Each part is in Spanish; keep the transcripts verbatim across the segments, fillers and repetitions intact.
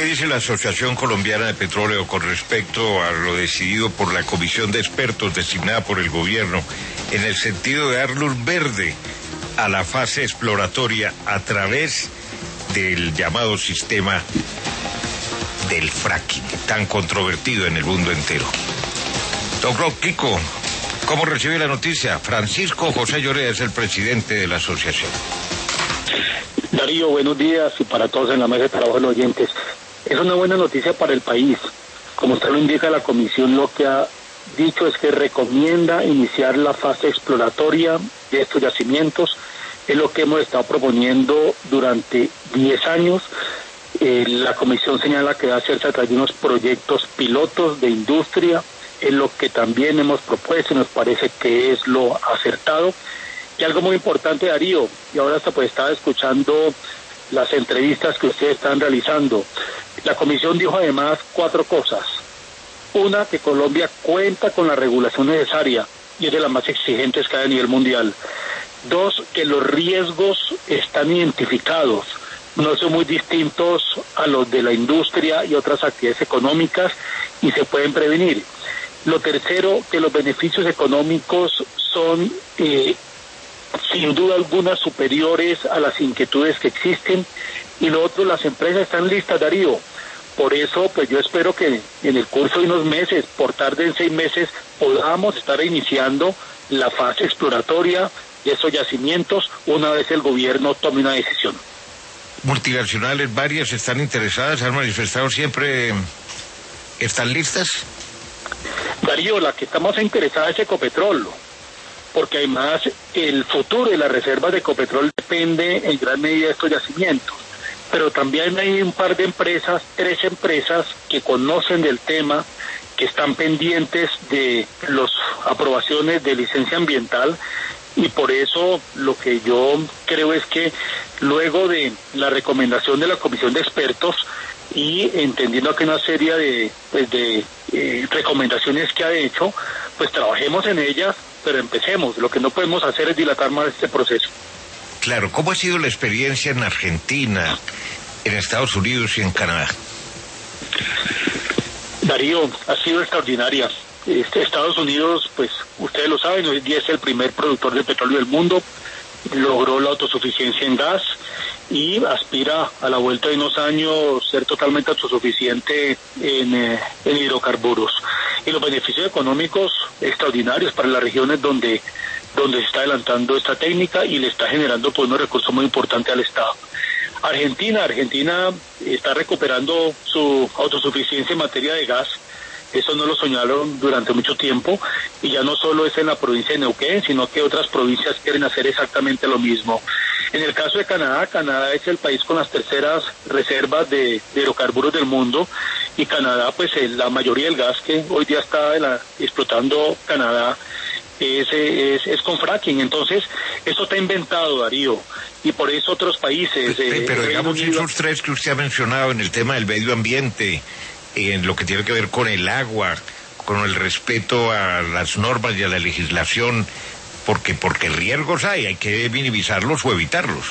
¿Qué dice la Asociación Colombiana de Petróleo con respecto a lo decidido por la comisión de expertos designada por el gobierno en el sentido de dar luz verde a la fase exploratoria a través del llamado sistema del fracking, tan controvertido en el mundo entero? Doctor Kiko, ¿cómo recibe la noticia? Francisco José Lloreda es el presidente de la asociación. Darío, buenos días, y para todos en la mesa de trabajo, los oyentes. Es una buena noticia para el país. Como usted lo indica, la comisión lo que ha dicho es que recomienda iniciar la fase exploratoria de estos yacimientos. Es lo que hemos estado proponiendo durante diez años. Eh, la comisión señala que va a hacerse a través de unos proyectos pilotos de industria. Es lo que también hemos propuesto y nos parece que es lo acertado. Y algo muy importante, Darío, y ahora hasta pues estaba escuchando las entrevistas que ustedes están realizando. La comisión dijo además cuatro cosas. Una, que Colombia cuenta con la regulación necesaria y es de las más exigentes que hay a nivel mundial. Dos, que los riesgos están identificados, no son muy distintos a los de la industria y otras actividades económicas y se pueden prevenir. Lo tercero, que los beneficios económicos son eh, sin duda alguna superiores a las inquietudes que existen. Y lo otro, las empresas están listas, Darío. Por eso, pues yo espero que en el curso de unos meses, por tarde en seis meses, podamos estar iniciando la fase exploratoria de esos yacimientos una vez el gobierno tome una decisión. Multinacionales varias están interesadas, han manifestado siempre, ¿están listas? Darío, la que está más interesada es Ecopetrol, porque además el futuro de las reservas de Ecopetrol depende en gran medida de estos yacimientos. Pero también hay un par de empresas, tres empresas que conocen del tema, que están pendientes de las aprobaciones de licencia ambiental, y por eso lo que yo creo es que luego de la recomendación de la comisión de expertos y entendiendo que una serie de, pues de eh, recomendaciones que ha hecho, pues trabajemos en ellas, pero empecemos. Lo que no podemos hacer es dilatar más este proceso. Claro, ¿cómo ha sido la experiencia en Argentina, en Estados Unidos y en Canadá? Darío, ha sido extraordinaria. Este, Estados Unidos, pues ustedes lo saben, hoy día es el primer productor de petróleo del mundo, logró la autosuficiencia en gas y aspira a la vuelta de unos años ser totalmente autosuficiente en, eh, en hidrocarburos. Y los beneficios económicos extraordinarios para las regiones donde, donde se está adelantando esta técnica y le está generando pues unos recursos muy importantes al Estado. Argentina, Argentina está recuperando su autosuficiencia en materia de gas. Eso no lo soñaron durante mucho tiempo y ya no solo es en la provincia de Neuquén, sino que otras provincias quieren hacer exactamente lo mismo. En el caso de Canadá, Canadá es el país con las terceras reservas de, de hidrocarburos del mundo y Canadá, pues la mayoría del gas que hoy día está la, explotando Canadá es, es, es con fracking. Entonces, eso está inventado, Darío, y por eso otros países... Eh, pero digamos esos tres que usted ha mencionado en el tema del medio ambiente, en lo que tiene que ver con el agua, con el respeto a las normas y a la legislación, porque porque riesgos hay, hay que minimizarlos o evitarlos.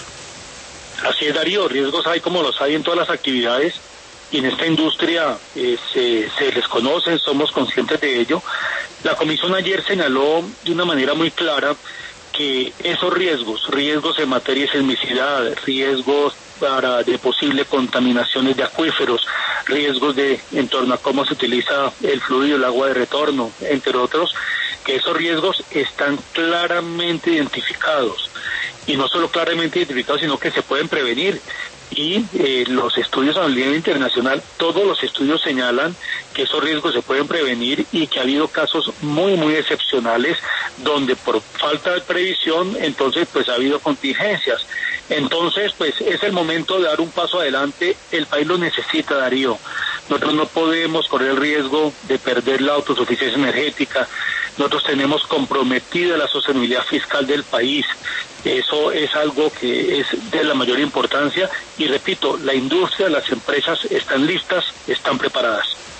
Así es, Darío, riesgos hay como los hay en todas las actividades, y en esta industria eh, se, se les conocen, somos conscientes de ello. La comisión ayer señaló de una manera muy clara que esos riesgos, riesgos en materia de sismicidad, riesgos para de posible contaminaciones de acuíferos, riesgos de en torno a cómo se utiliza el fluido, el agua de retorno, entre otros, que esos riesgos están claramente identificados. Y no solo claramente identificados, sino que se pueden prevenir. Y eh, los estudios a nivel internacional, todos los estudios señalan que esos riesgos se pueden prevenir y que ha habido casos muy, muy excepcionales donde por falta de previsión, entonces pues ha habido contingencias. Entonces, pues es el momento de dar un paso adelante. El país lo necesita, Darío. Nosotros no podemos correr el riesgo de perder la autosuficiencia energética. Nosotros tenemos comprometida la sostenibilidad fiscal del país. Eso es algo que es de la mayor importancia. Y repito, la industria, las empresas están listas, están preparadas.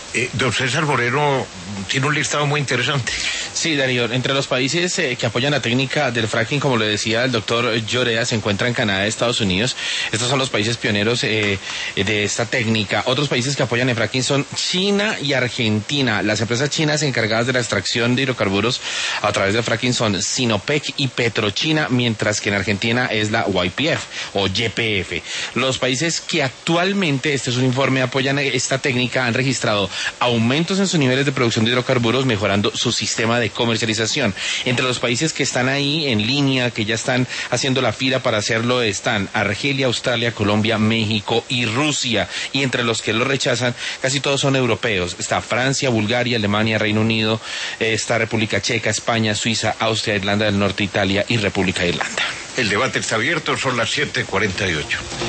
Eh, don César Moreno tiene un listado muy interesante. Sí, Darío, entre los países eh, que apoyan la técnica del fracking, como le decía el doctor Llorea, se encuentran Canadá y Estados Unidos. Estos son los países pioneros eh, de esta técnica. Otros países que apoyan el fracking son China y Argentina. Las empresas chinas encargadas de la extracción de hidrocarburos a través del fracking son Sinopec y Petrochina, mientras que en Argentina es la Y P F o Y P F. Los países que actualmente, este es un informe, apoyan esta técnica han registrado aumentos en sus niveles de producción de hidrocarburos, mejorando su sistema de comercialización. Entre los países que están ahí en línea, que ya están haciendo la fila para hacerlo, están Argelia, Australia, Colombia, México y Rusia. Y entre los que lo rechazan, casi todos son europeos. Está Francia, Bulgaria, Alemania, Reino Unido, eh, está República Checa, España, Suiza, Austria, Irlanda del Norte, Italia y República de Irlanda. El debate está abierto, son las siete cuarenta y ocho.